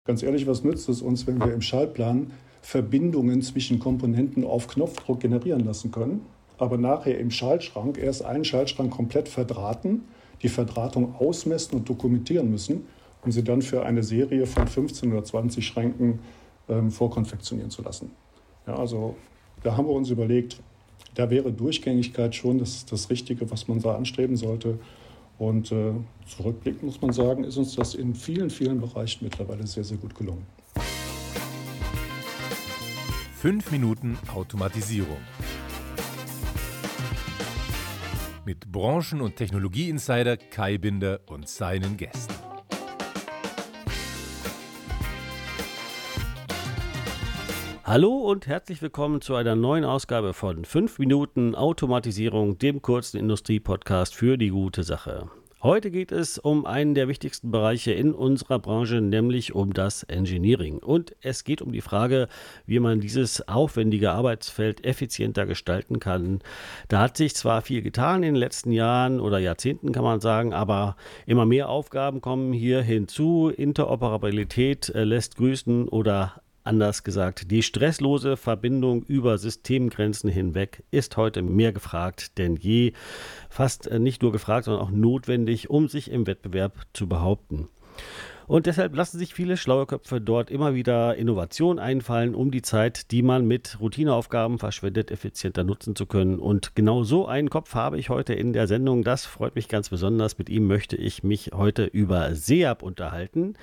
Ganz ehrlich, was nützt es uns, wenn wir im Schaltplan Verbindungen zwischen Komponenten auf Knopfdruck generieren lassen können, aber nachher im Schaltschrank erst einen Schaltschrank komplett verdrahten, die Verdrahtung ausmessen und dokumentieren müssen, um sie dann für eine Serie von 15 oder 20 Schränken vorkonfektionieren zu lassen. Ja, also da haben wir uns überlegt, da wäre Durchgängigkeit schon das Richtige, was man da anstreben sollte. Und zurückblickend muss man sagen, ist uns das in vielen, vielen Bereichen mittlerweile sehr, sehr gut gelungen. 5 Minuten Automatisierung. Mit Branchen- und Technologie-Insider Kai Binder und seinen Gästen. Hallo und herzlich willkommen zu einer neuen Ausgabe von 5 Minuten Automatisierung, dem kurzen Industrie-Podcast für die gute Sache. Heute geht es um einen der wichtigsten Bereiche in unserer Branche, nämlich um das Engineering. Und es geht um die Frage, wie man dieses aufwendige Arbeitsfeld effizienter gestalten kann. Da hat sich zwar viel getan in den letzten Jahren oder Jahrzehnten, kann man sagen, aber immer mehr Aufgaben kommen hier hinzu. Interoperabilität lässt grüßen oder anders gesagt, die stresslose Verbindung über Systemgrenzen hinweg ist heute mehr gefragt denn je. Fast nicht nur gefragt, sondern auch notwendig, um sich im Wettbewerb zu behaupten. Und deshalb lassen sich viele schlaue Köpfe dort immer wieder Innovationen einfallen, um die Zeit, die man mit Routineaufgaben verschwendet, effizienter nutzen zu können. Und genau so einen Kopf habe ich heute in der Sendung. Das freut mich ganz besonders. Mit ihm möchte ich mich heute über SEAP unterhalten.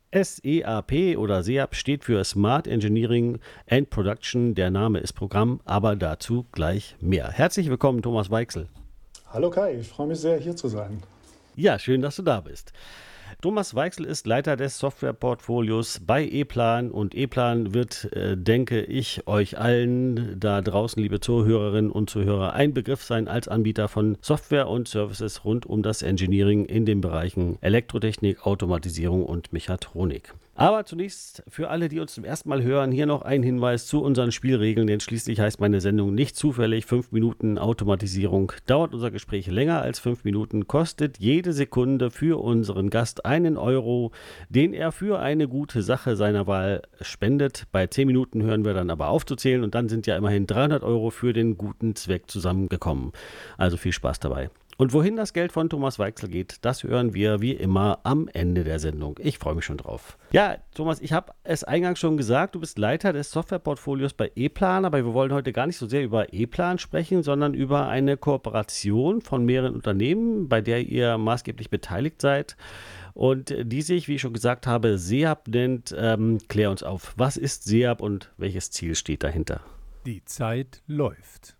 SEAP oder SEAP steht für Smart Engineering and Production. Der Name ist Programm, aber dazu gleich mehr. Herzlich willkommen, Thomas Weichsel. Hallo Kai, ich freue mich sehr, hier zu sein. Ja, schön, dass du da bist. Thomas Weichsel ist Leiter des Softwareportfolios bei ePlan und ePlan wird, denke ich, euch allen da draußen, liebe Zuhörerinnen und Zuhörer, ein Begriff sein als Anbieter von Software und Services rund um das Engineering in den Bereichen Elektrotechnik, Automatisierung und Mechatronik. Aber zunächst für alle, die uns zum ersten Mal hören, hier noch ein Hinweis zu unseren Spielregeln, denn schließlich heißt meine Sendung nicht zufällig 5 Minuten Automatisierung. Dauert unser Gespräch länger als 5 Minuten, kostet jede Sekunde für unseren Gast einen Euro, den er für eine gute Sache seiner Wahl spendet. Bei 10 Minuten hören wir dann aber aufzuzählen und dann sind ja immerhin 300 Euro für den guten Zweck zusammengekommen. Also viel Spaß dabei. Und wohin das Geld von Thomas Weichsel geht, das hören wir wie immer am Ende der Sendung. Ich freue mich schon drauf. Ja, Thomas, ich habe es eingangs schon gesagt, du bist Leiter des Softwareportfolios bei ePlan, aber wir wollen heute gar nicht so sehr über ePlan sprechen, sondern über eine Kooperation von mehreren Unternehmen, bei der ihr maßgeblich beteiligt seid und die sich, wie ich schon gesagt habe, SEAP nennt. Klär uns auf, was ist SEAP und welches Ziel steht dahinter? Die Zeit läuft.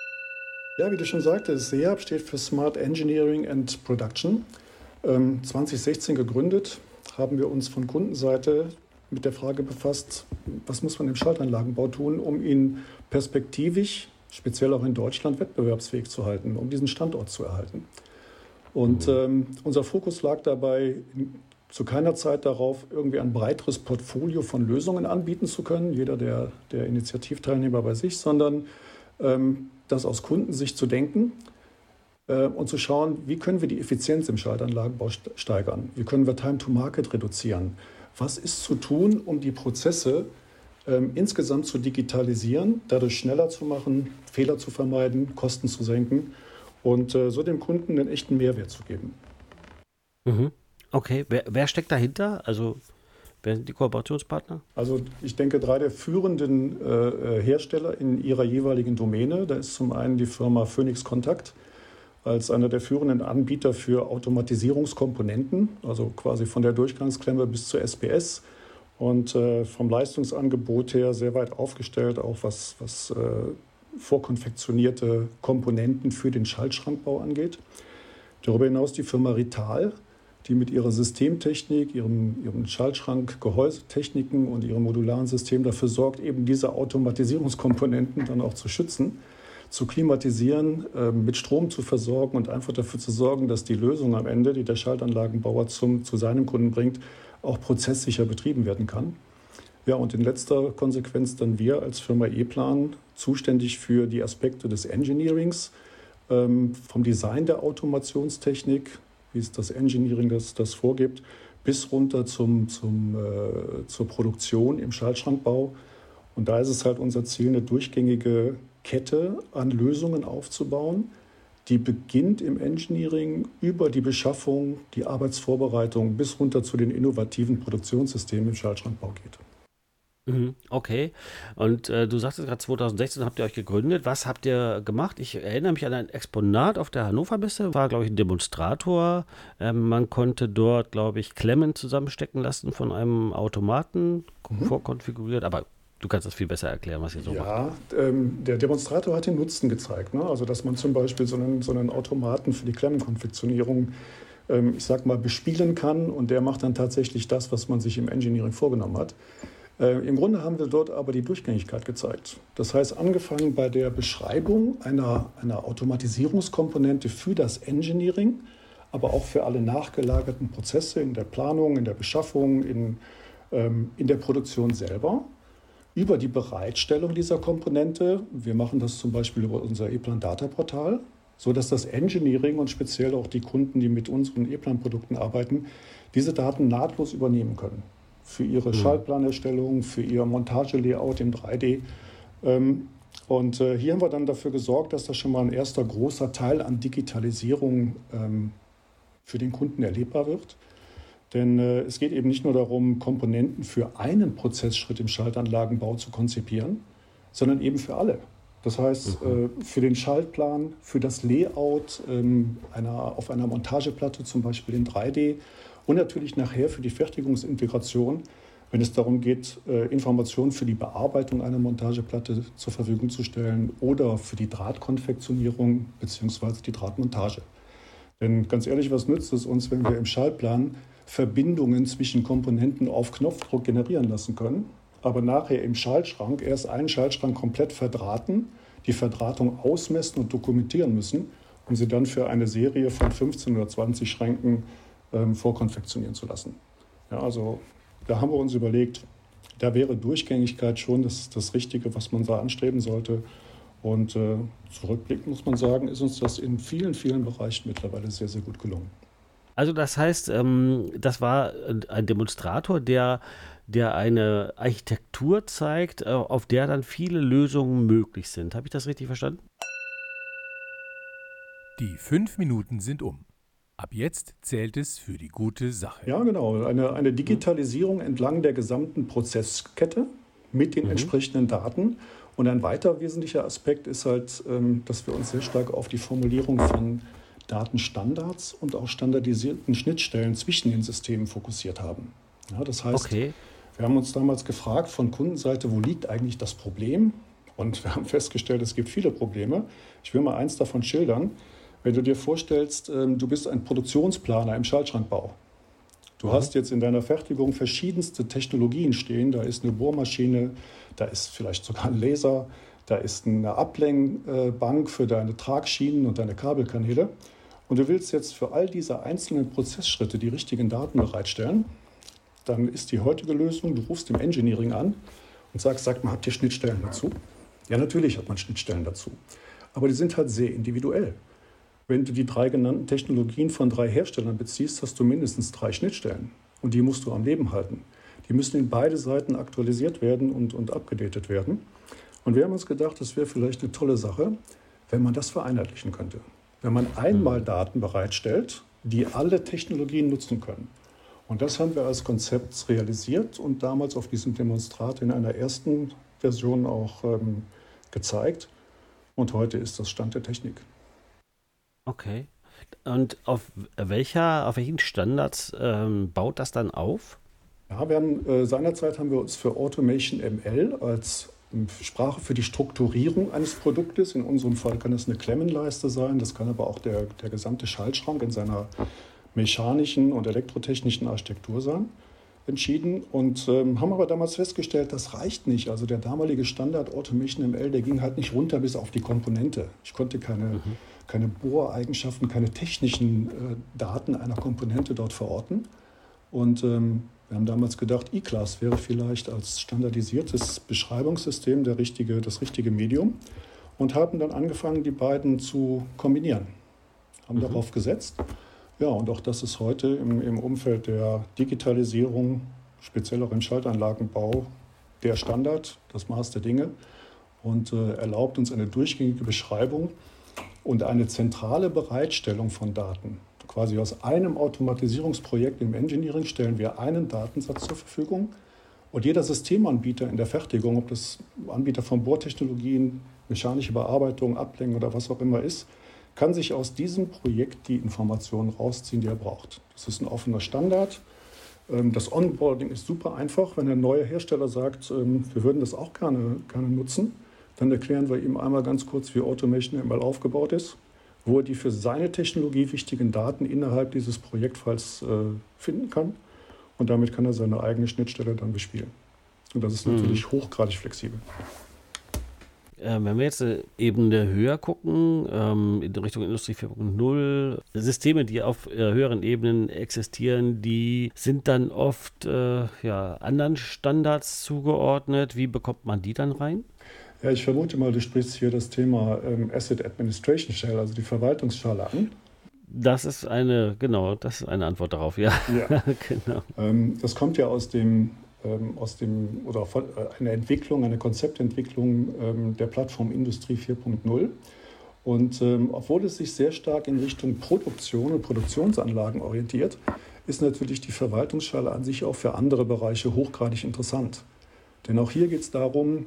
Ja, wie du schon sagtest, SEAP steht für Smart Engineering and Production. 2016 gegründet, haben wir uns von Kundenseite mit der Frage befasst, was muss man im Schaltanlagenbau tun, um ihn perspektivisch, speziell auch in Deutschland, wettbewerbsfähig zu halten, um diesen Standort zu erhalten. Und unser Fokus lag dabei zu keiner Zeit darauf, irgendwie ein breiteres Portfolio von Lösungen anbieten zu können, jeder der Initiativteilnehmer bei sich, sondern das aus Kundensicht zu denken und zu schauen, wie können wir die Effizienz im Schaltanlagenbau steigern, wie können wir Time to Market reduzieren, was ist zu tun, um die Prozesse insgesamt zu digitalisieren, dadurch schneller zu machen, Fehler zu vermeiden, Kosten zu senken und so dem Kunden einen echten Mehrwert zu geben. Okay, wer steckt dahinter? Also wer sind die Kooperationspartner? Also ich denke, 3 der führenden Hersteller in ihrer jeweiligen Domäne. Da ist zum einen die Firma Phoenix Contact als einer der führenden Anbieter für Automatisierungskomponenten, also quasi von der Durchgangsklemme bis zur SPS und vom Leistungsangebot her sehr weit aufgestellt, auch was vorkonfektionierte Komponenten für den Schaltschrankbau angeht. Darüber hinaus die Firma Rital, die mit ihrer Systemtechnik, ihrem Schaltschrank-Gehäusetechniken und ihrem modularen System dafür sorgt, eben diese Automatisierungskomponenten dann auch zu schützen, zu klimatisieren, mit Strom zu versorgen und einfach dafür zu sorgen, dass die Lösung am Ende, die der Schaltanlagenbauer zu seinem Kunden bringt, auch prozesssicher betrieben werden kann. Ja, und in letzter Konsequenz dann wir als Firma ePlan zuständig für die Aspekte des Engineerings, vom Design der Automationstechnik, wie es das Engineering das vorgibt, bis runter zur Produktion im Schaltschrankbau. Und da ist es halt unser Ziel, eine durchgängige Kette an Lösungen aufzubauen, die beginnt im Engineering über die Beschaffung, die Arbeitsvorbereitung bis runter zu den innovativen Produktionssystemen im Schaltschrankbau geht. Okay. Und du sagtest gerade 2016 habt ihr euch gegründet. Was habt ihr gemacht? Ich erinnere mich an ein Exponat auf der Hannover Messe. War, glaube ich, ein Demonstrator. Man konnte dort, glaube ich, Klemmen zusammenstecken lassen von einem Automaten, vorkonfiguriert. Aber du kannst das viel besser erklären, was ihr so macht. Ja, der Demonstrator hat den Nutzen gezeigt. Ne? Also, dass man zum Beispiel so einen Automaten für die Klemmenkonfektionierung, ich sag mal, bespielen kann. Und der macht dann tatsächlich das, was man sich im Engineering vorgenommen hat. Im Grunde haben wir dort aber die Durchgängigkeit gezeigt. Das heißt, angefangen bei der Beschreibung einer Automatisierungskomponente für das Engineering, aber auch für alle nachgelagerten Prozesse in der Planung, in der Beschaffung, in der Produktion selber, über die Bereitstellung dieser Komponente. Wir machen das zum Beispiel über unser ePlan-Data-Portal, sodass das Engineering und speziell auch die Kunden, die mit unseren ePlan-Produkten arbeiten, diese Daten nahtlos übernehmen können. Für ihre Schaltplanerstellung, für ihr Montagelayout im 3D. Und hier haben wir dann dafür gesorgt, dass das schon mal ein erster großer Teil an Digitalisierung für den Kunden erlebbar wird. Denn es geht eben nicht nur darum, Komponenten für einen Prozessschritt im Schaltanlagenbau zu konzipieren, sondern eben für alle. Das heißt, für den Schaltplan, für das Layout auf einer Montageplatte, zum Beispiel in 3D, und natürlich nachher für die Fertigungsintegration, wenn es darum geht, Informationen für die Bearbeitung einer Montageplatte zur Verfügung zu stellen oder für die Drahtkonfektionierung bzw. die Drahtmontage. Denn ganz ehrlich, was nützt es uns, wenn wir im Schaltplan Verbindungen zwischen Komponenten auf Knopfdruck generieren lassen können, aber nachher im Schaltschrank erst einen Schaltschrank komplett verdrahten, die Verdrahtung ausmessen und dokumentieren müssen, um sie dann für eine Serie von 15 oder 20 Schränken vorkonfektionieren zu lassen. Ja, also da haben wir uns überlegt, da wäre Durchgängigkeit schon das Richtige, was man da anstreben sollte. Und zurückblickend muss man sagen, ist uns das in vielen, vielen Bereichen mittlerweile sehr, sehr gut gelungen. Also das heißt, das war ein Demonstrator, der eine Architektur zeigt, auf der dann viele Lösungen möglich sind. Habe ich das richtig verstanden? Die 5 Minuten sind um. Ab jetzt zählt es für die gute Sache. Ja, genau. Eine Digitalisierung entlang der gesamten Prozesskette mit den entsprechenden Daten. Und ein weiter wesentlicher Aspekt ist halt, dass wir uns sehr stark auf die Formulierung von Datenstandards und auch standardisierten Schnittstellen zwischen den Systemen fokussiert haben. Ja, das heißt, wir haben uns damals gefragt von Kundenseite, wo liegt eigentlich das Problem? Und wir haben festgestellt, es gibt viele Probleme. Ich will mal eins davon schildern. Wenn du dir vorstellst, du bist ein Produktionsplaner im Schaltschrankbau. Du hast jetzt in deiner Fertigung verschiedenste Technologien stehen. Da ist eine Bohrmaschine, da ist vielleicht sogar ein Laser, da ist eine Ablenkbank für deine Tragschienen und deine Kabelkanäle. Und du willst jetzt für all diese einzelnen Prozessschritte die richtigen Daten bereitstellen. Dann ist die heutige Lösung, du rufst im Engineering an und sagst, sag mal, habt ihr Schnittstellen dazu? Ja, natürlich hat man Schnittstellen dazu. Aber die sind halt sehr individuell. Wenn du die 3 genannten Technologien von 3 Herstellern beziehst, hast du mindestens 3 Schnittstellen. Und die musst du am Leben halten. Die müssen in beide Seiten aktualisiert werden und abgedatet werden. Und wir haben uns gedacht, das wäre vielleicht eine tolle Sache, wenn man das vereinheitlichen könnte. Wenn man einmal Daten bereitstellt, die alle Technologien nutzen können. Und das haben wir als Konzept realisiert und damals auf diesem Demonstrat in einer ersten Version auch gezeigt. Und heute ist das Stand der Technik. Okay. Und auf welchen Standards baut das dann auf? Ja, wir haben seinerzeit haben wir uns für Automation ML als Sprache für die Strukturierung eines Produktes, in unserem Fall kann es eine Klemmenleiste sein, das kann aber auch der gesamte Schaltschrank in seiner mechanischen und elektrotechnischen Architektur sein, entschieden und haben aber damals festgestellt, das reicht nicht. Also der damalige Standard Automation ML, der ging halt nicht runter bis auf die Komponente. Ich konnte keine Bohreigenschaften, keine technischen Daten einer Komponente dort verorten. Und wir haben damals gedacht, eClass wäre vielleicht als standardisiertes Beschreibungssystem das richtige Medium und haben dann angefangen, die beiden zu kombinieren. Haben darauf gesetzt Ja, und auch das ist heute im Umfeld der Digitalisierung, speziell auch im Schaltanlagenbau, der Standard, das Maß der Dinge und erlaubt uns eine durchgängige Beschreibung und eine zentrale Bereitstellung von Daten. Quasi aus einem Automatisierungsprojekt im Engineering stellen wir einen Datensatz zur Verfügung und jeder Systemanbieter in der Fertigung, ob das Anbieter von Bohrtechnologien, mechanische Bearbeitung, Ablenken oder was auch immer ist, kann sich aus diesem Projekt die Informationen rausziehen, die er braucht. Das ist ein offener Standard. Das Onboarding ist super einfach. Wenn ein neuer Hersteller sagt, wir würden das auch gerne nutzen, dann erklären wir ihm einmal ganz kurz, wie Automation ML aufgebaut ist, wo er die für seine Technologie wichtigen Daten innerhalb dieses Projektfalls finden kann. Und damit kann er seine eigene Schnittstelle dann bespielen. Und das ist natürlich hochgradig flexibel. Wenn wir jetzt eine Ebene höher gucken, in Richtung Industrie 4.0, Systeme, die auf höheren Ebenen existieren, die sind dann oft anderen Standards zugeordnet. Wie bekommt man die dann rein? Ja, ich vermute mal, du sprichst hier das Thema Asset Administration Shell, also die Verwaltungsschale an. Das ist eine Antwort darauf, ja. Genau. Das kommt ja aus einer Entwicklung, eine Konzeptentwicklung der Plattform Industrie 4.0. Und obwohl es sich sehr stark in Richtung Produktion und Produktionsanlagen orientiert, ist natürlich die Verwaltungsschale an sich auch für andere Bereiche hochgradig interessant. Denn auch hier geht es darum,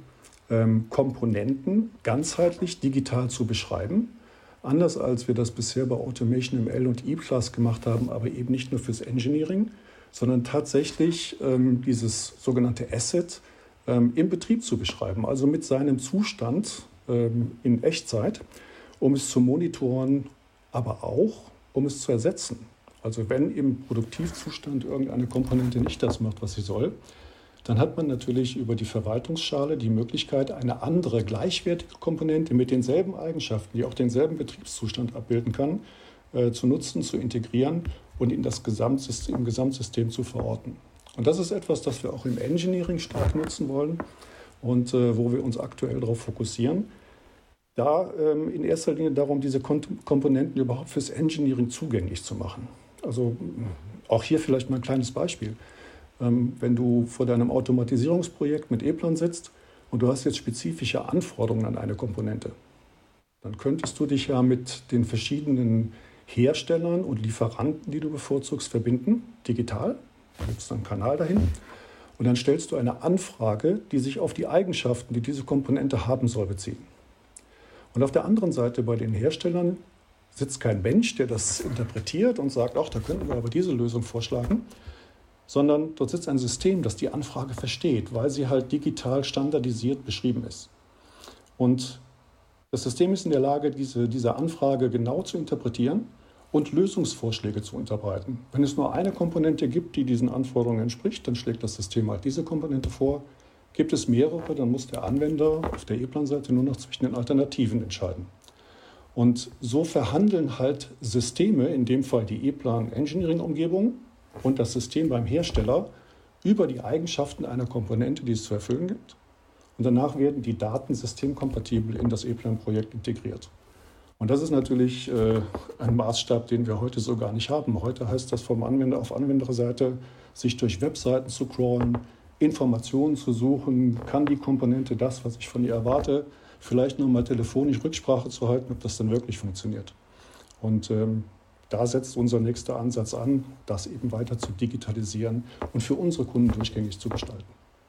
Komponenten ganzheitlich digital zu beschreiben. Anders als wir das bisher bei Automation ML und E-Plus gemacht haben, aber eben nicht nur fürs Engineering, sondern tatsächlich dieses sogenannte Asset im Betrieb zu beschreiben, also mit seinem Zustand in Echtzeit, um es zu monitoren, aber auch um es zu ersetzen. Also wenn im Produktivzustand irgendeine Komponente nicht das macht, was sie soll, dann hat man natürlich über die Verwaltungsschale die Möglichkeit, eine andere gleichwertige Komponente mit denselben Eigenschaften, die auch denselben Betriebszustand abbilden kann, zu nutzen, zu integrieren und in das Gesamtsystem zu verorten. Und das ist etwas, das wir auch im Engineering stark nutzen wollen und wo wir uns aktuell darauf fokussieren. Da in erster Linie darum, diese Komponenten überhaupt fürs Engineering zugänglich zu machen. Also auch hier vielleicht mal ein kleines Beispiel. Wenn du vor deinem Automatisierungsprojekt mit E-Plan sitzt und du hast jetzt spezifische Anforderungen an eine Komponente, dann könntest du dich ja mit den verschiedenen Herstellern und Lieferanten, die du bevorzugst, verbinden, digital. Da gibt es dann einen Kanal dahin. Und dann stellst du eine Anfrage, die sich auf die Eigenschaften, die diese Komponente haben soll, beziehen. Und auf der anderen Seite bei den Herstellern sitzt kein Mensch, der das interpretiert und sagt, ach, da könnten wir aber diese Lösung vorschlagen, sondern dort sitzt ein System, das die Anfrage versteht, weil sie halt digital standardisiert beschrieben ist. Und das System ist in der Lage, diese Anfrage genau zu interpretieren und Lösungsvorschläge zu unterbreiten. Wenn es nur eine Komponente gibt, die diesen Anforderungen entspricht, dann schlägt das System halt diese Komponente vor. Gibt es mehrere, dann muss der Anwender auf der E-Plan-Seite nur noch zwischen den Alternativen entscheiden. Und so verhandeln halt Systeme, in dem Fall die E-Plan-Engineering-Umgebung, und das System beim Hersteller über die Eigenschaften einer Komponente, die es zu erfüllen gibt. Und danach werden die Daten systemkompatibel in das E-Plan-Projekt integriert. Und das ist natürlich ein Maßstab, den wir heute so gar nicht haben. Heute heißt das vom Anwender auf Anwenderseite, sich durch Webseiten zu crawlen, Informationen zu suchen, kann die Komponente das, was ich von ihr erwarte, vielleicht nur mal telefonisch Rücksprache zu halten, ob das dann wirklich funktioniert. Und da setzt unser nächster Ansatz an, das eben weiter zu digitalisieren und für unsere Kunden durchgängig zu gestalten.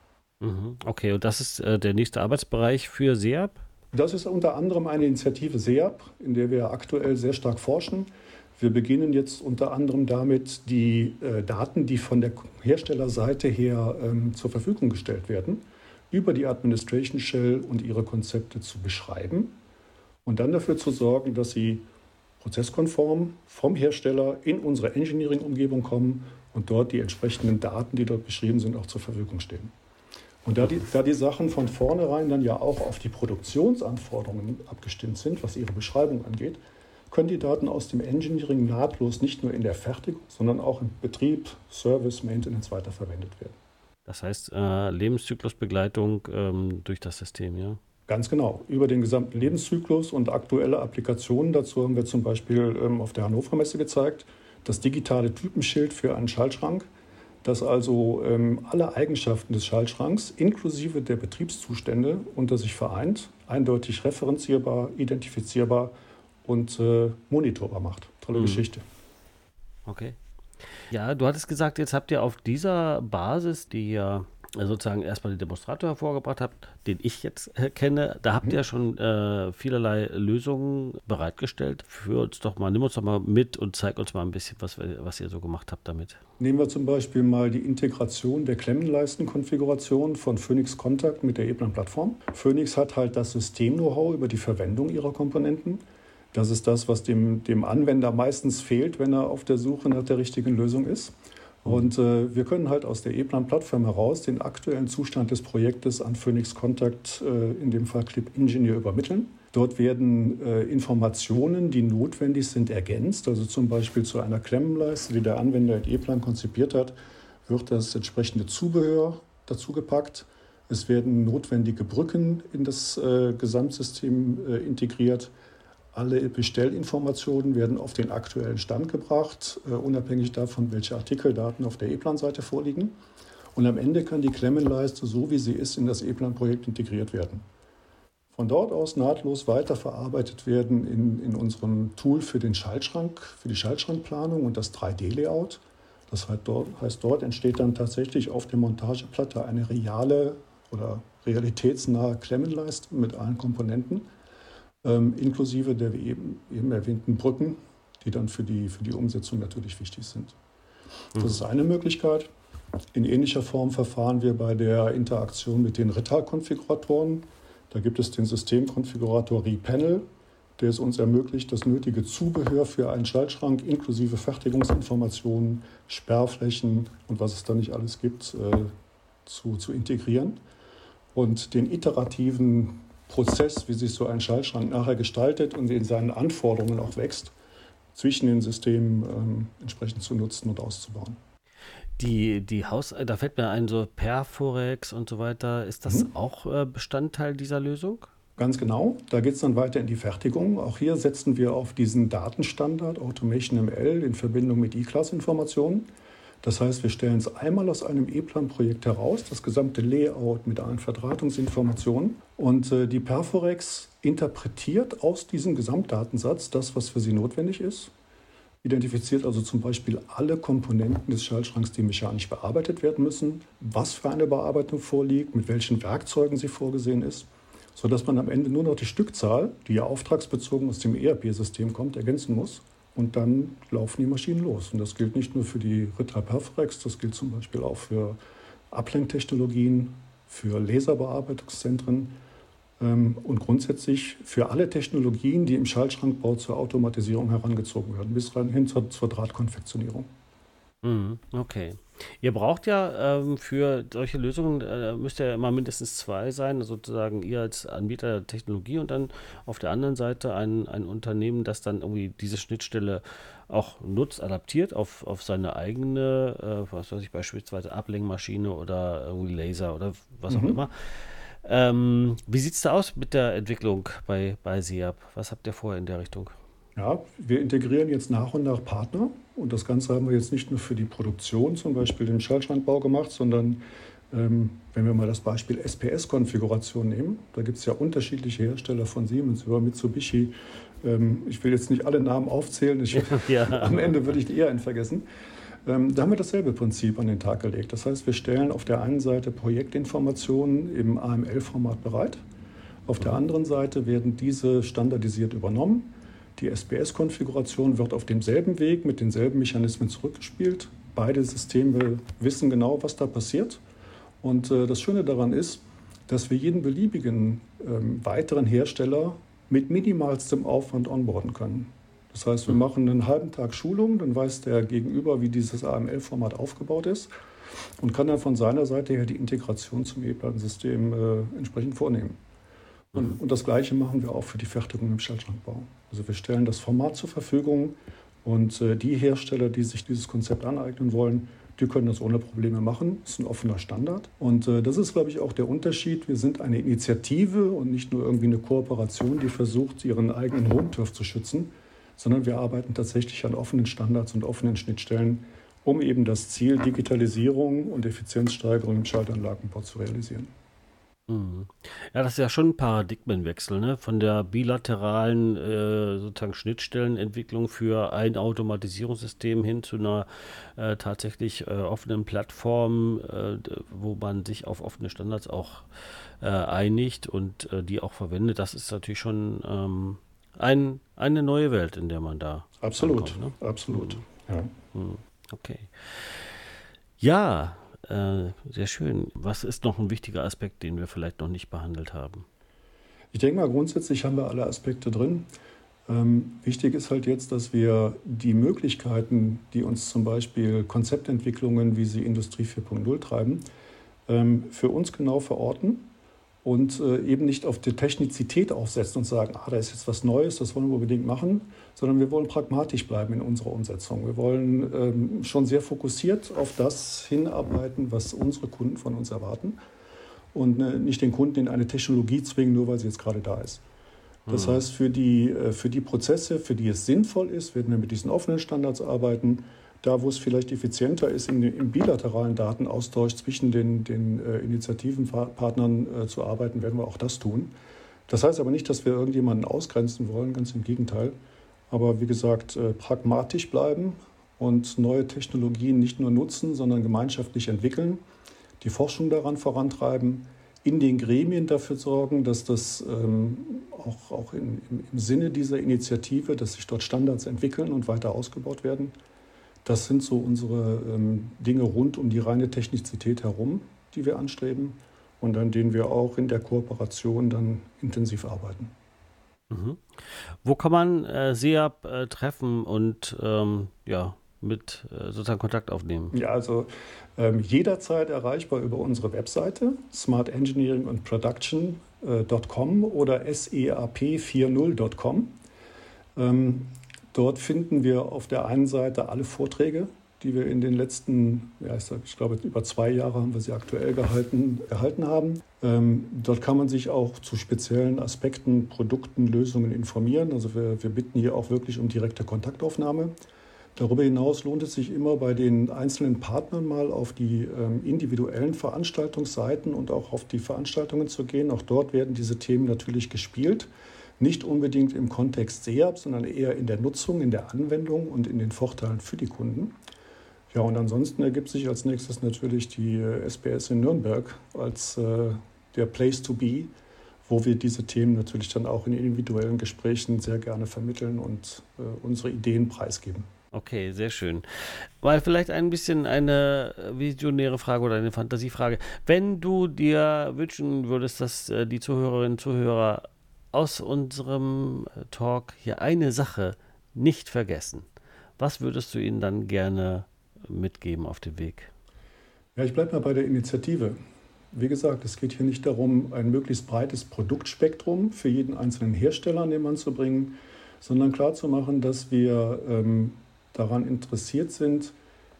Okay, und das ist der nächste Arbeitsbereich für SEAP? Das ist unter anderem eine Initiative SEAP, in der wir aktuell sehr stark forschen. Wir beginnen jetzt unter anderem damit, die Daten, die von der Herstellerseite her zur Verfügung gestellt werden, über die Administration Shell und ihre Konzepte zu beschreiben und dann dafür zu sorgen, dass sie prozesskonform vom Hersteller in unsere Engineering-Umgebung kommen und dort die entsprechenden Daten, die dort beschrieben sind, auch zur Verfügung stehen. Und da die Sachen von vornherein dann ja auch auf die Produktionsanforderungen abgestimmt sind, was ihre Beschreibung angeht, können die Daten aus dem Engineering nahtlos nicht nur in der Fertigung, sondern auch im Betrieb, Service, Maintenance weiterverwendet werden. Das heißt Lebenszyklusbegleitung durch das System, ja? Ganz genau, über den gesamten Lebenszyklus und aktuelle Applikationen. Dazu haben wir zum Beispiel auf der Hannover Messe gezeigt, das digitale Typenschild für einen Schaltschrank, das also alle Eigenschaften des Schaltschranks inklusive der Betriebszustände unter sich vereint, eindeutig referenzierbar, identifizierbar und monitorbar macht. Tolle Geschichte. Okay. Ja, du hattest gesagt, jetzt habt ihr auf dieser Basis, die ihr sozusagen erstmal den Demonstrator hervorgebracht habt, den ich jetzt kenne, da habt ihr schon vielerlei Lösungen bereitgestellt. Nimm uns doch mal mit und zeig uns mal ein bisschen, was ihr so gemacht habt damit. Nehmen wir zum Beispiel mal die Integration der Klemmenleistenkonfiguration von Phoenix Contact mit der E-Plan-Plattform. Phoenix hat halt das System-Know-how über die Verwendung ihrer Komponenten. Das ist das, was dem Anwender meistens fehlt, wenn er auf der Suche nach der richtigen Lösung ist. Und wir können halt aus der E-Plan-Plattform heraus den aktuellen Zustand des Projektes an Phoenix Contact, in dem Fall Clip Engineer, übermitteln. Dort werden Informationen, die notwendig sind, ergänzt. Also zum Beispiel zu einer Klemmenleiste, die der Anwender in E-Plan konzipiert hat, wird das entsprechende Zubehör dazu gepackt. Es werden notwendige Brücken in das Gesamtsystem integriert. Alle Bestellinformationen werden auf den aktuellen Stand gebracht, unabhängig davon, welche Artikeldaten auf der E-Plan-Seite vorliegen. Und am Ende kann die Klemmenleiste, so wie sie ist, in das E-Plan-Projekt integriert werden. Von dort aus nahtlos weiterverarbeitet werden in unserem Tool für den Schaltschrank, für die Schaltschrankplanung und das 3D-Layout. Das heißt, dort entsteht dann tatsächlich auf der Montageplatte eine reale oder realitätsnahe Klemmenleiste mit allen Komponenten. Inklusive der eben erwähnten Brücken, die dann für die Umsetzung natürlich wichtig sind. Das ist eine Möglichkeit. In ähnlicher Form verfahren wir bei der Interaktion mit den Rittal-Konfiguratoren. Da gibt es den Systemkonfigurator rePanel, der es uns ermöglicht, das nötige Zubehör für einen Schaltschrank inklusive Fertigungsinformationen, Sperrflächen und was es da nicht alles gibt, zu integrieren. Und den iterativen Prozess, wie sich so ein Schaltschrank nachher gestaltet und in seinen Anforderungen auch wächst, zwischen den Systemen entsprechend zu nutzen und auszubauen. Da fällt mir ein, so Perforex und so weiter, ist das auch Bestandteil dieser Lösung? Ganz genau, da geht es dann weiter in die Fertigung. Auch hier setzen wir auf diesen Datenstandard Automation ML in Verbindung mit E-Class-Informationen. Das heißt, wir stellen es einmal aus einem E-Plan-Projekt heraus, das gesamte Layout mit allen Verdrahtungsinformationen. Und die Perforex interpretiert aus diesem Gesamtdatensatz das, was für sie notwendig ist. Identifiziert also zum Beispiel alle Komponenten des Schaltschranks, die mechanisch bearbeitet werden müssen, was für eine Bearbeitung vorliegt, mit welchen Werkzeugen sie vorgesehen ist, sodass man am Ende nur noch die Stückzahl, die ja auftragsbezogen aus dem ERP-System kommt, ergänzen muss. Und dann laufen die Maschinen los. Und das gilt nicht nur für die Rittal Perforex, das gilt zum Beispiel auch für Ablenktechnologien, für Laserbearbeitungszentren und grundsätzlich für alle Technologien, die im Schaltschrankbau zur Automatisierung herangezogen werden, bis hin zur Drahtkonfektionierung. Okay. Ihr braucht ja für solche Lösungen, müsst ihr ja immer mindestens 2 sein, sozusagen ihr als Anbieter der Technologie und dann auf der anderen Seite ein Unternehmen, das dann irgendwie diese Schnittstelle auch nutzt, adaptiert auf seine eigene, was weiß ich, beispielsweise Ablenkmaschine oder irgendwie Laser oder was auch immer. Wie sieht es da aus mit der Entwicklung bei SEAP? Was habt ihr vor in der Richtung? Ja, wir integrieren jetzt nach und nach Partner und das Ganze haben wir jetzt nicht nur für die Produktion, zum Beispiel den Schaltschrankbau gemacht, sondern wenn wir mal das Beispiel SPS-Konfiguration nehmen, da gibt es ja unterschiedliche Hersteller von Siemens über Mitsubishi. Ich will jetzt nicht alle Namen aufzählen, am Ende würde ich eher einen vergessen. Da haben wir dasselbe Prinzip an den Tag gelegt. Das heißt, wir stellen auf der einen Seite Projektinformationen im AML-Format bereit, auf der anderen Seite werden diese standardisiert übernommen. Die SPS-Konfiguration wird auf demselben Weg mit denselben Mechanismen zurückgespielt. Beide Systeme wissen genau, was da passiert. Und das Schöne daran ist, dass wir jeden beliebigen weiteren Hersteller mit minimalstem Aufwand onboarden können. Das heißt, wir machen einen halben Tag Schulung, dann weiß der Gegenüber, wie dieses AML-Format aufgebaut ist und kann dann von seiner Seite her die Integration zum E-Plan-System entsprechend vornehmen. Und das Gleiche machen wir auch für die Fertigung im Schaltschrankbau. Also wir stellen das Format zur Verfügung und die Hersteller, die sich dieses Konzept aneignen wollen, die können das ohne Probleme machen. Das ist ein offener Standard. Und das ist, glaube ich, auch der Unterschied. Wir sind eine Initiative und nicht nur irgendwie eine Kooperation, die versucht, ihren eigenen Home-Turf zu schützen, sondern wir arbeiten tatsächlich an offenen Standards und offenen Schnittstellen, um eben das Ziel Digitalisierung und Effizienzsteigerung im Schaltanlagenbau zu realisieren. Ja, das ist ja schon ein Paradigmenwechsel, ne? Von der bilateralen sozusagen Schnittstellenentwicklung für ein Automatisierungssystem hin zu einer tatsächlich offenen Plattform, wo man sich auf offene Standards auch einigt und die auch verwendet. Das ist natürlich schon eine neue Welt, in der man da Absolut, ankommt, ne? absolut. Ja. Okay. Ja, sehr schön. Was ist noch ein wichtiger Aspekt, den wir vielleicht noch nicht behandelt haben? Ich denke mal, grundsätzlich haben wir alle Aspekte drin. Wichtig ist halt jetzt, dass wir die Möglichkeiten, die uns zum Beispiel Konzeptentwicklungen, wie sie Industrie 4.0 treiben, für uns genau verorten und eben nicht auf die Technizität aufsetzen und sagen, da ist jetzt was Neues, das wollen wir unbedingt machen, sondern wir wollen pragmatisch bleiben in unserer Umsetzung. Wir wollen schon sehr fokussiert auf das hinarbeiten, was unsere Kunden von uns erwarten und nicht den Kunden in eine Technologie zwingen, nur weil sie jetzt gerade da ist. Das heißt, für die Prozesse, für die es sinnvoll ist, werden wir mit diesen offenen Standards arbeiten. Da, wo es vielleicht effizienter ist, im bilateralen Datenaustausch zwischen den Initiativenpartnern zu arbeiten, werden wir auch das tun. Das heißt aber nicht, dass wir irgendjemanden ausgrenzen wollen, ganz im Gegenteil. Aber wie gesagt, pragmatisch bleiben und neue Technologien nicht nur nutzen, sondern gemeinschaftlich entwickeln, die Forschung daran vorantreiben, in den Gremien dafür sorgen, dass das auch im Sinne dieser Initiative, dass sich dort Standards entwickeln und weiter ausgebaut werden. Das sind so unsere Dinge rund um die reine Technizität herum, die wir anstreben und an denen wir auch in der Kooperation dann intensiv arbeiten. Mhm. Wo kann man SEAP treffen und mit sozusagen Kontakt aufnehmen? Ja, also jederzeit erreichbar über unsere Webseite smartengineeringandproduction.com oder seap40.com. Dort finden wir auf der einen Seite alle Vorträge, die wir in den letzten, ich glaube, über 2 Jahre haben wir sie aktuell gehalten haben. Dort kann man sich auch zu speziellen Aspekten, Produkten, Lösungen informieren. Also wir bitten hier auch wirklich um direkte Kontaktaufnahme. Darüber hinaus lohnt es sich immer bei den einzelnen Partnern mal auf die individuellen Veranstaltungsseiten und auch auf die Veranstaltungen zu gehen. Auch dort werden diese Themen natürlich gespielt. Nicht unbedingt im Kontext SEAP, sondern eher in der Nutzung, in der Anwendung und in den Vorteilen für die Kunden. Ja, und ansonsten ergibt sich als nächstes natürlich die SPS in Nürnberg als der Place to be, wo wir diese Themen natürlich dann auch in individuellen Gesprächen sehr gerne vermitteln und unsere Ideen preisgeben. Okay, sehr schön. Mal vielleicht ein bisschen eine visionäre Frage oder eine Fantasiefrage. Wenn du dir wünschen würdest, dass die Zuhörerinnen und Zuhörer aus unserem Talk hier eine Sache nicht vergessen, was würdest du ihnen dann gerne mitgeben auf den Weg? Ja, ich bleibe mal bei der Initiative. Wie gesagt, es geht hier nicht darum, ein möglichst breites Produktspektrum für jeden einzelnen Hersteller an den Mann zu bringen, sondern klarzumachen, dass wir daran interessiert sind,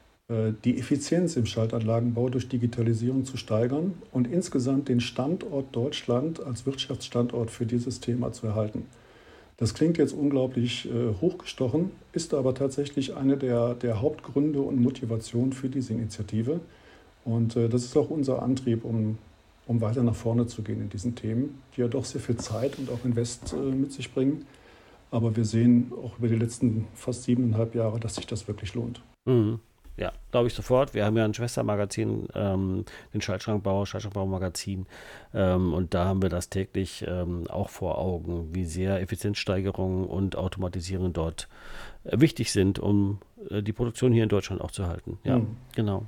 die Effizienz im Schaltanlagenbau durch Digitalisierung zu steigern und insgesamt den Standort Deutschland als Wirtschaftsstandort für dieses Thema zu erhalten. Das klingt jetzt unglaublich hochgestochen, ist aber tatsächlich eine der Hauptgründe und Motivationen für diese Initiative. Und das ist auch unser Antrieb, um weiter nach vorne zu gehen in diesen Themen, die ja doch sehr viel Zeit und auch Invest mit sich bringen. Aber wir sehen auch über die letzten fast 7,5 Jahre, dass sich das wirklich lohnt. Mhm. Ja, glaube ich sofort. Wir haben ja ein Schwestermagazin, den Schaltschrankbau-Magazin. Und da haben wir das täglich auch vor Augen, wie sehr Effizienzsteigerung und Automatisierung dort wichtig sind, um die Produktion hier in Deutschland auch zu halten. Ja, genau.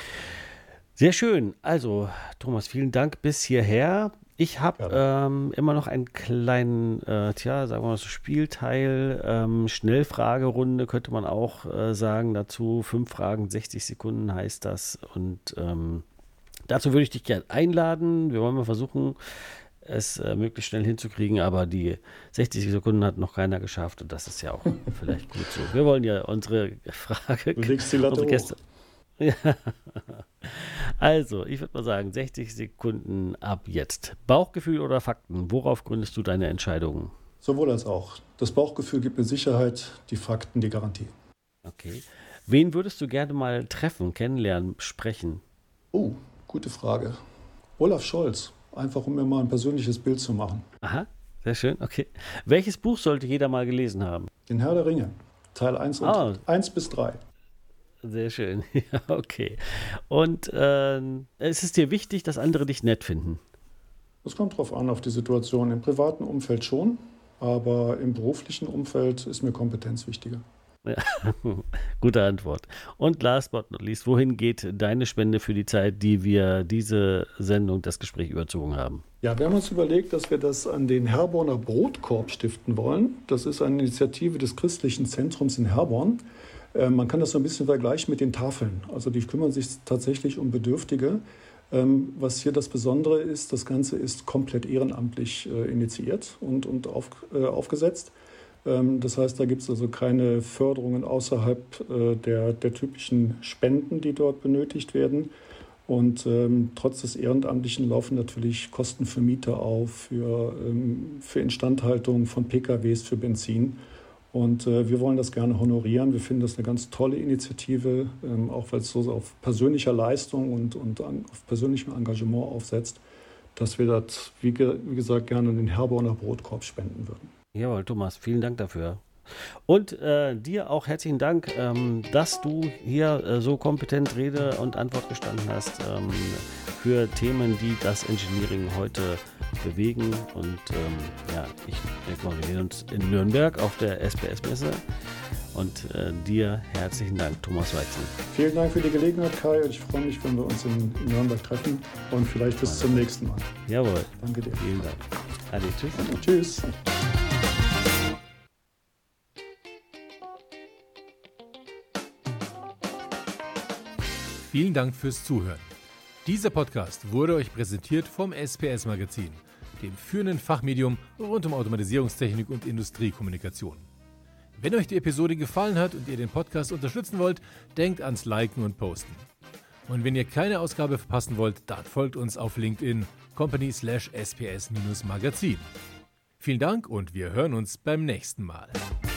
Sehr schön. Also, Thomas, vielen Dank bis hierher. Ich habe immer noch einen kleinen, sagen wir mal so Spielteil, Schnellfragerunde könnte man auch sagen dazu. 5 Fragen, 60 Sekunden heißt das. Und dazu würde ich dich gerne einladen. Wir wollen mal versuchen, es möglichst schnell hinzukriegen, aber die 60 Sekunden hat noch keiner geschafft und das ist ja auch vielleicht gut so. Wir wollen ja unsere Frage, Du legst die Latte hoch. Ja. Also, ich würde mal sagen, 60 Sekunden ab jetzt. Bauchgefühl oder Fakten? Worauf gründest du deine Entscheidungen? Sowohl als auch. Das Bauchgefühl gibt mir Sicherheit, die Fakten die Garantie. Okay. Wen würdest du gerne mal treffen, kennenlernen, sprechen? Oh, gute Frage. Olaf Scholz, einfach um mir mal ein persönliches Bild zu machen. Aha, sehr schön, okay. Welches Buch sollte jeder mal gelesen haben? Den Herr der Ringe, Teil 1 und 1 bis 3. Sehr schön, ja, okay. Und es ist dir wichtig, dass andere dich nett finden? Es kommt drauf an, auf die Situation. Im privaten Umfeld schon, aber im beruflichen Umfeld ist mir Kompetenz wichtiger. Ja, gute Antwort. Und last but not least, wohin geht deine Spende für die Zeit, die wir diese Sendung, das Gespräch überzogen haben? Ja, wir haben uns überlegt, dass wir das an den Herborner Brotkorb stiften wollen. Das ist eine Initiative des Christlichen Zentrums in Herborn. Man kann das so ein bisschen vergleichen mit den Tafeln. Also die kümmern sich tatsächlich um Bedürftige. Was hier das Besondere ist, das Ganze ist komplett ehrenamtlich initiiert und aufgesetzt. Das heißt, da gibt es also keine Förderungen außerhalb der typischen Spenden, die dort benötigt werden. Und trotz des Ehrenamtlichen laufen natürlich Kosten für Mieter auf, für Instandhaltung von PKWs, für Benzin. Und wir wollen das gerne honorieren. Wir finden das eine ganz tolle Initiative, auch weil es so auf persönlicher Leistung und auf persönlichem Engagement aufsetzt, dass wir das, wie gesagt, gerne den Herborner Brotkorb spenden würden. Jawohl, Thomas, vielen Dank dafür. Und dir auch herzlichen Dank, dass du hier so kompetent Rede und Antwort gestanden hast für Themen, die das Engineering heute bewegen. Und ich denke mal, wir sehen uns in Nürnberg auf der SPS-Messe. Und dir herzlichen Dank, Thomas Weichsel. Vielen Dank für die Gelegenheit, Kai. Und ich freue mich, wenn wir uns in Nürnberg treffen. Und vielleicht bis zum nächsten Mal. Jawohl. Danke dir. Vielen Dank. Ade, tschüss. Tschüss. Vielen Dank fürs Zuhören. Dieser Podcast wurde euch präsentiert vom SPS Magazin, dem führenden Fachmedium rund um Automatisierungstechnik und Industriekommunikation. Wenn euch die Episode gefallen hat und ihr den Podcast unterstützen wollt, denkt ans Liken und Posten. Und wenn ihr keine Ausgabe verpassen wollt, dann folgt uns auf LinkedIn company/SPS-Magazin. Vielen Dank und wir hören uns beim nächsten Mal.